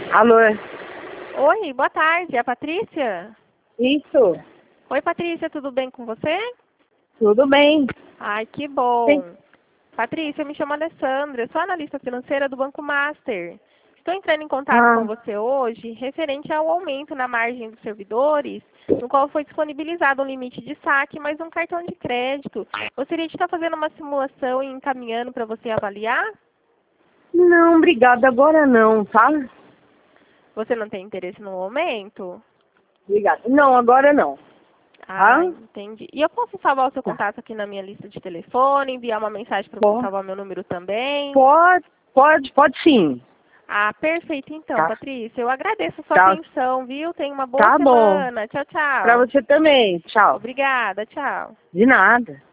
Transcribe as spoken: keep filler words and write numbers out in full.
Alô? Oi, boa tarde, é a Patrícia? Isso, Oi, Patrícia, tudo bem com você? tudo bem. Ai, que bom. Sim. Patrícia, eu me chamo Alessandra, eu sou analista financeira do Banco Master. Estou entrando em contato Ah, com você hoje referente ao aumento na margem dos servidores, no qual foi disponibilizado um limite de saque mais um cartão de crédito. Gostaria de estar fazendo uma simulação e encaminhando para você avaliar? não, obrigada, agora não, tá? Você não tem interesse no momento? Obrigada. Não, agora não. Ah, Tá? entendi. E eu posso salvar o seu Tá. contato aqui na minha lista de telefone, enviar uma mensagem para você Pode, salvar meu número também? pode, pode, pode sim. Ah, perfeito então, Tá, Patrícia. Eu agradeço a sua tá, atenção, viu? Tenha uma boa tá bom. semana. Tchau, Pra tchau. você também, tchau. Obrigada, tchau. De nada.